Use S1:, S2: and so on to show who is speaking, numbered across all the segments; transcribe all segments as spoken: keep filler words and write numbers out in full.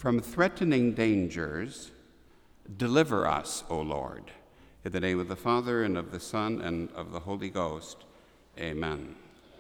S1: From threatening dangers, deliver us, O Lord. In the name of the Father, and of the Son, and of the Holy Ghost. Amen.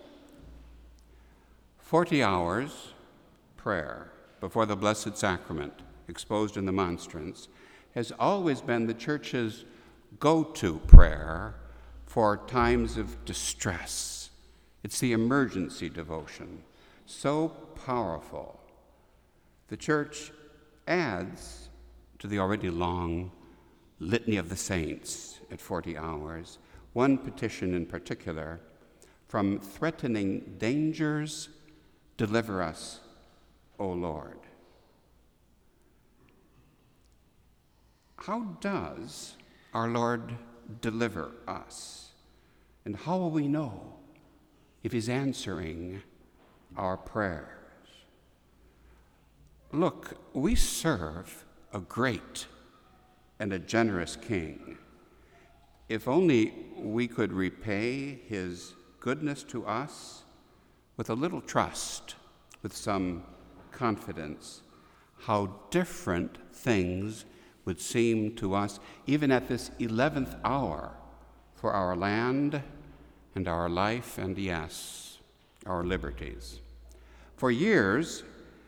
S1: Forty hours prayer before the Blessed Sacrament, exposed in the monstrance, has always been the Church's go-to prayer for times of distress. It's the emergency devotion, so powerful. The Church adds to the already long litany of the saints at forty hours one petition in particular: from threatening dangers, deliver us, O Lord. How does our Lord deliver us? And how will we know if he's answering our prayers? Look, we serve a great and a generous King. If only we could repay his goodness to us with a little trust, with some confidence, how different things would seem to us, even at this eleventh hour, for our land and our life, and yes, our liberties. For years,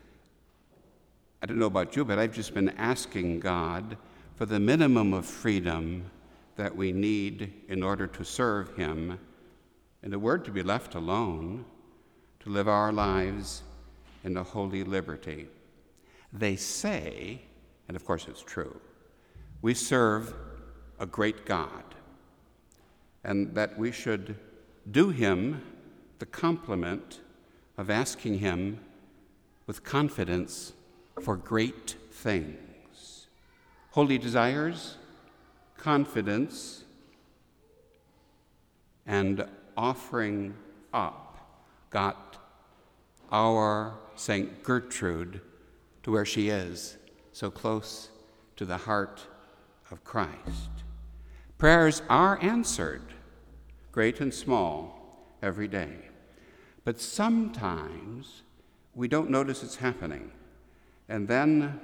S1: I don't know about you, but I've just been asking God for the minimum of freedom that we need in order to serve him, and a word to be left alone, to live our lives in a holy liberty. They say, and of course it's true, we serve a great God, and that we should do him the compliment of asking him with confidence for great things. Holy desires, confidence, and offering up got our Saint Gertrude to where she is, so close to the heart of Christ. Prayers are answered, great and small, every day. But sometimes we don't notice it's happening. And then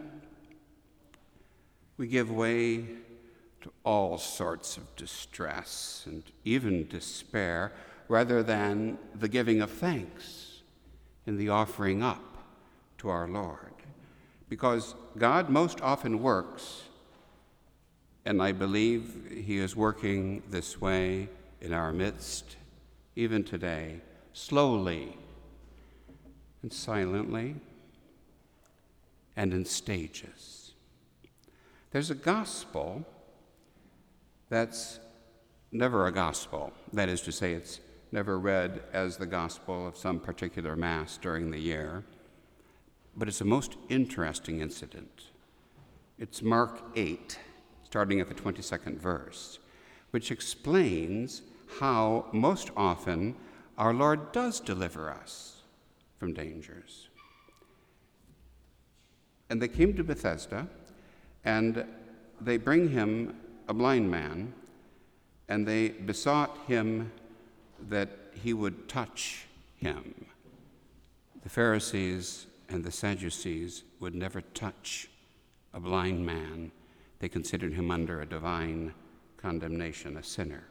S1: we give way to all sorts of distress and even despair, rather than the giving of thanks and the offering up to our Lord. Because God most often works, and I believe he is working this way in our midst, even today, slowly and silently, and in stages. There's a gospel that's never a gospel. That is to say, it's never read as the gospel of some particular mass during the year, but it's a most interesting incident. It's Mark eight, starting at the twenty-second verse, which explains how most often our Lord does deliver us from dangers. And they came to Bethesda, and they bring him a blind man, and they besought him that he would touch him. The Pharisees and the Sadducees would never touch a blind man. They considered him under a divine condemnation, a sinner.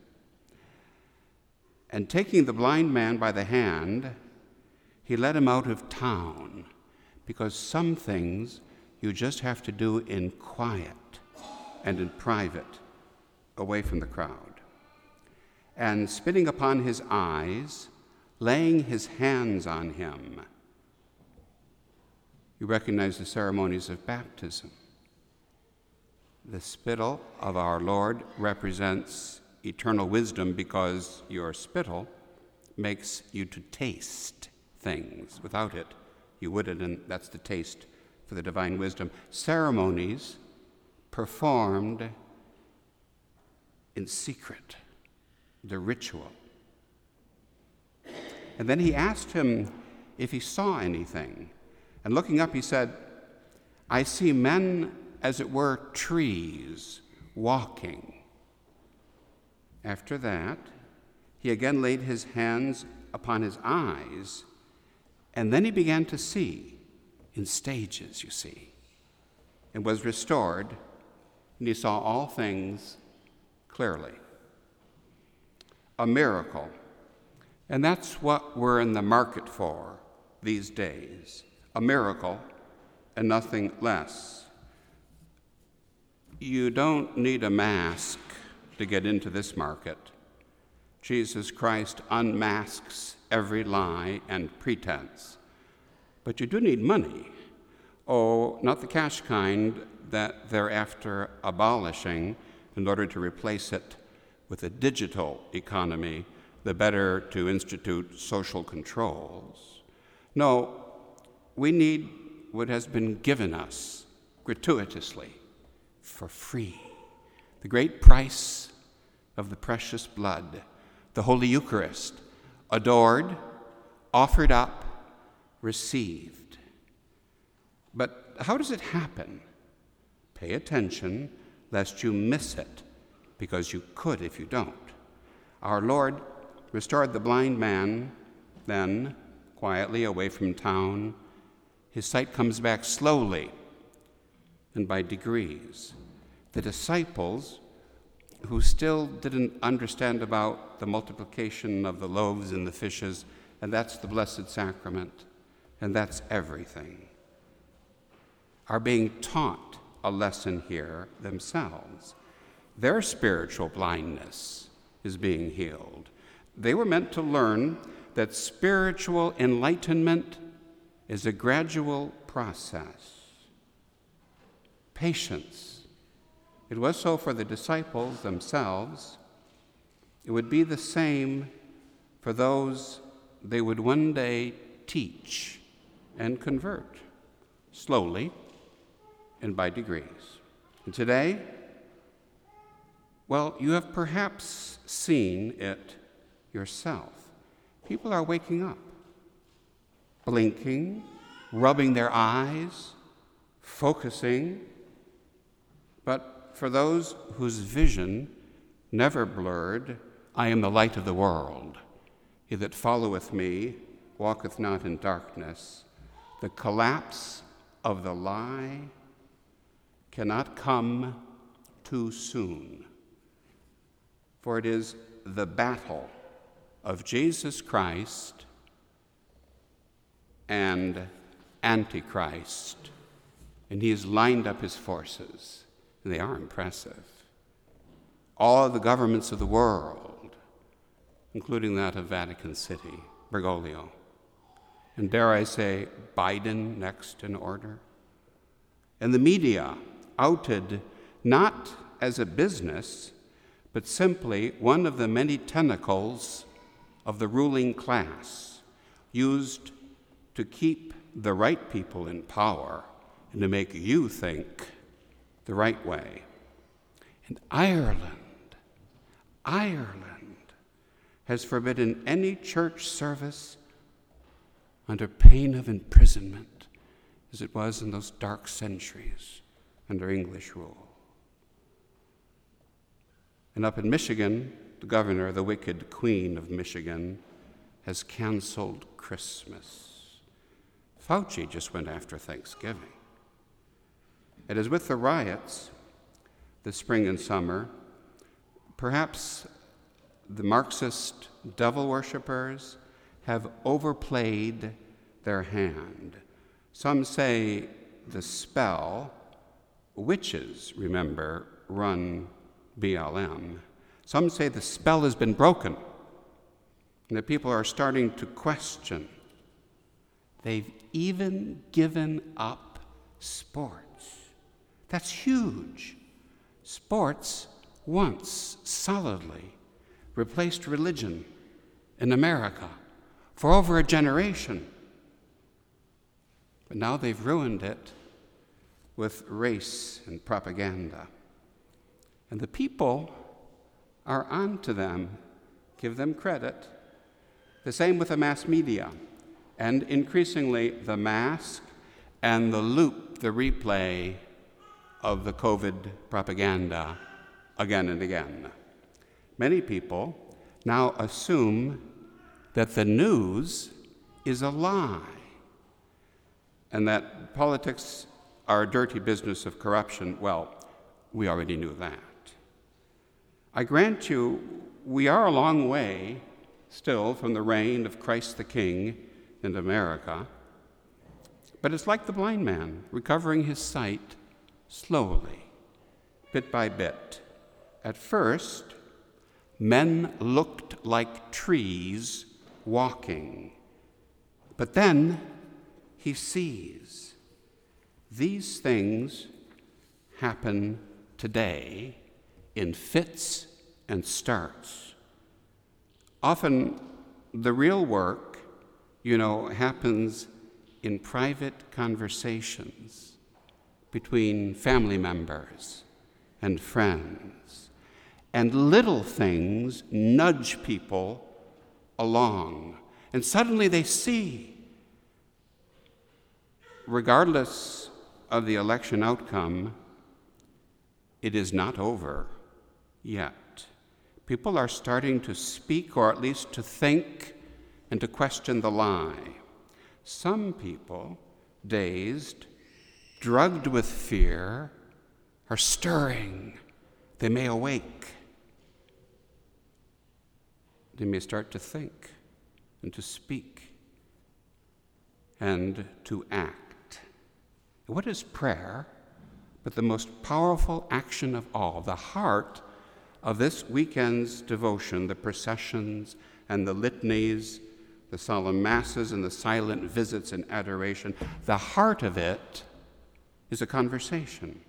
S1: And taking the blind man by the hand, he led him out of town, because some things you just have to do in quiet and in private, away from the crowd. And spitting upon his eyes, laying his hands on him. You recognize the ceremonies of baptism. The spittle of our Lord represents eternal wisdom, because your spittle makes you to taste things. Without it, you wouldn't, and that's the taste for the divine wisdom. Ceremonies performed in secret, the ritual. And then he asked him if he saw anything. And looking up, he said, I see men, as it were, trees, walking. After that, he again laid his hands upon his eyes, and then he began to see, in stages, you see. and was restored, and he saw all things clearly. A miracle. And that's what we're in the market for these days. A miracle and nothing less. You don't need a mask to get into this market. Jesus Christ unmasks every lie and pretense. But you do need money. Oh, not the cash kind that they're after abolishing in order to replace it with a digital economy, the better to institute social controls. No, we need what has been given us gratuitously, for free. The great price of the precious blood, the Holy Eucharist, adored, offered up, received. But how does it happen? Pay attention lest you miss it, because you could if you don't. Our Lord restored the blind man, then, quietly away from town. His sight comes back slowly and by degrees. The disciples, who still didn't understand about the multiplication of the loaves and the fishes, and that's the Blessed Sacrament, and that's everything, are being taught a lesson here themselves. Their spiritual blindness is being healed. They were meant to learn that spiritual enlightenment is a gradual process. Patience. It was so for the disciples themselves. It would be the same for those they would one day teach and convert, slowly and by degrees. And today, well, you have perhaps seen it yourself. People are waking up, blinking, rubbing their eyes, focusing. But for those whose vision never blurred, I am the light of the world. He that followeth me walketh not in darkness. The collapse of the lie cannot come too soon, for it is the battle of Jesus Christ and Antichrist, and he has lined up his forces, and they are impressive. All of the governments of the world, including that of Vatican City, Bergoglio, and dare I say, Biden next in order, and the media outed not as a business, but simply one of the many tentacles of the ruling class, used to keep the right people in power and to make you think the right way. And Ireland, Ireland has forbidden any church service under pain of imprisonment, as it was in those dark centuries under English rule. And up in Michigan, the governor, the wicked Queen of Michigan, has canceled Christmas. Fauci just went after Thanksgiving. And as with the riots this spring and summer, perhaps the Marxist devil worshippers have overplayed their hand. Some say the spell, witches, remember, run B L M. Some say the spell has been broken and that people are starting to question. They've even given up sports. That's huge. Sports once solidly replaced religion in America for over a generation. But now they've ruined it with race and propaganda. And the people are on to them. Give them credit. The same with the mass media, and increasingly the mask and the loop, the replay of the COVID propaganda again and again. Many people now assume that the news is a lie and that politics our dirty business of corruption, well, we already knew that. I grant you, we are a long way still from the reign of Christ the King in America, but it's like the blind man recovering his sight slowly, bit by bit. At first, men looked like trees walking, but then he sees. These things happen today in fits and starts. Often the real work, you know, happens in private conversations between family members and friends. And little things nudge people along. And suddenly they see, regardless of the election outcome, it is not over yet. People are starting to speak, or at least to think and to question the lie. Some people, dazed, drugged with fear, are stirring. They may awake. They may start to think and to speak and to act. What is prayer but the most powerful action of all? The heart of this weekend's devotion, the processions and the litanies, the solemn masses and the silent visits and adoration, the heart of it is a conversation,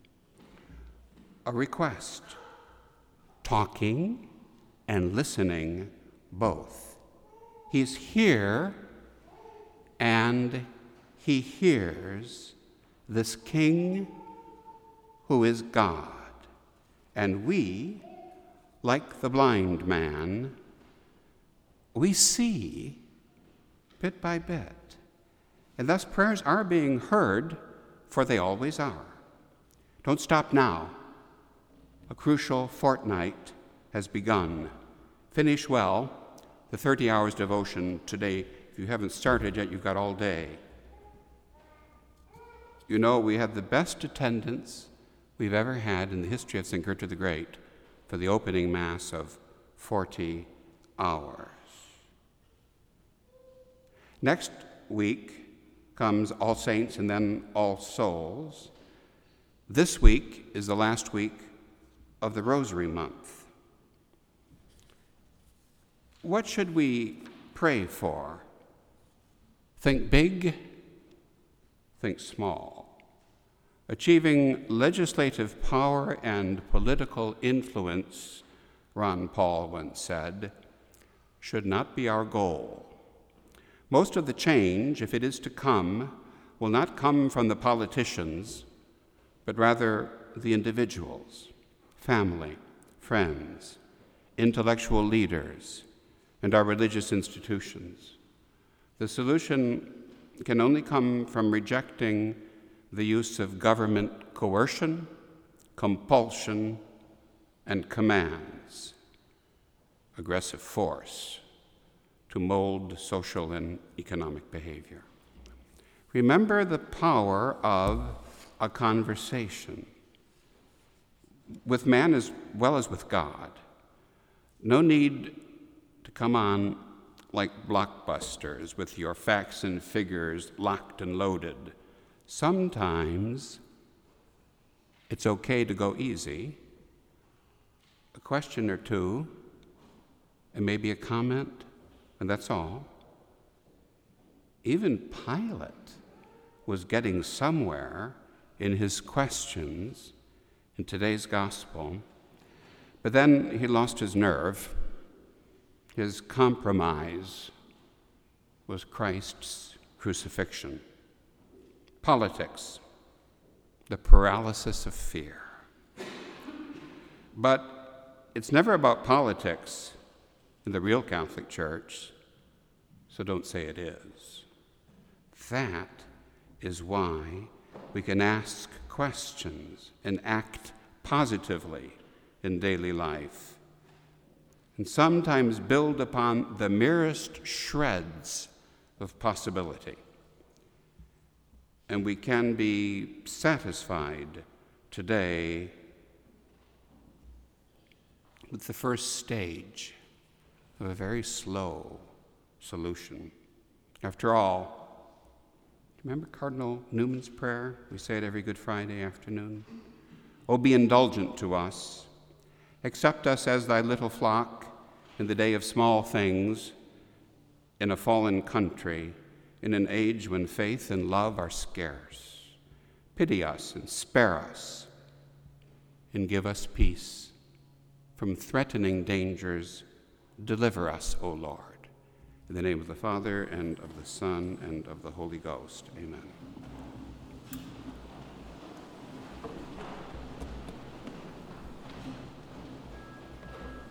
S1: a request, talking and listening both. He's here and he hears this King who is God. And we, like the blind man, we see bit by bit. And thus prayers are being heard, for they always are. Don't stop now. A crucial fortnight has begun. Finish well the thirty hours devotion today. If you haven't started yet, you've got all day. You know, we had the best attendance we've ever had in the history of Saint Gertrude the Great for the opening Mass of forty hours. Next week comes All Saints and then All Souls. This week is the last week of the Rosary Month. What should we pray for? Think big, think small. Achieving legislative power and political influence, Ron Paul once said, should not be our goal. Most of the change, if it is to come, will not come from the politicians, but rather the individuals, family, friends, intellectual leaders, and our religious institutions. The solution can only come from rejecting the use of government coercion, compulsion, and commands, aggressive force, to mold social and economic behavior. Remember the power of a conversation with man as well as with God. No need to come on like blockbusters with your facts and figures locked and loaded. Sometimes it's okay to go easy, a question or two, and maybe a comment, and that's all. Even Pilate was getting somewhere in his questions in today's gospel, but then he lost his nerve. His compromise was Christ's crucifixion. Politics, the paralysis of fear. But it's never about politics in the real Catholic Church, so don't say it is. That is why we can ask questions and act positively in daily life, and sometimes build upon the merest shreds of possibility. And we can be satisfied today with the first stage of a very slow solution. After all, remember Cardinal Newman's prayer? We say it every Good Friday afternoon. Oh, be indulgent to us. Accept us as thy little flock in the day of small things, in a fallen country, in an age when faith and love are scarce. Pity us and spare us, and give us peace. From threatening dangers, deliver us, O Lord. In the name of the Father, and of the Son, and of the Holy Ghost. Amen.